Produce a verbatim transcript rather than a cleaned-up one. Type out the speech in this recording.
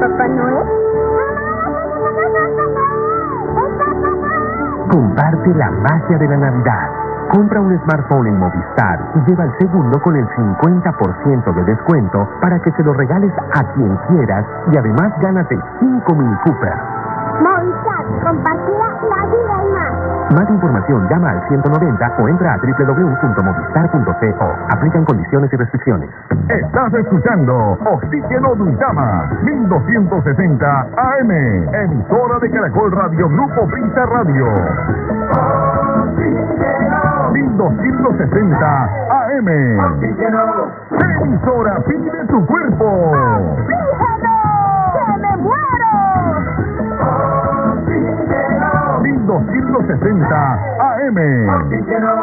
Papá Noel? Comparte la magia de la Navidad. Compra un smartphone en Movistar y lleva el segundo con el cincuenta por ciento de descuento para que se lo regales a quien quieras y además gánate cinco Mini Cooper. Movistar, compartida la vida y más. Más información, llama al ciento noventa o entra a doble u doble u doble u punto movistar punto co. Aplican condiciones y restricciones. Estás escuchando Oxígeno Duitama, mil doscientos sesenta A M, emisora de Caracol Radio Grupo Prisa Radio. mil doscientos sesenta A M, emisora Pide tu Cuerpo. ¡Oxígeno! ¡Que me muero! mil doscientos sesenta A M.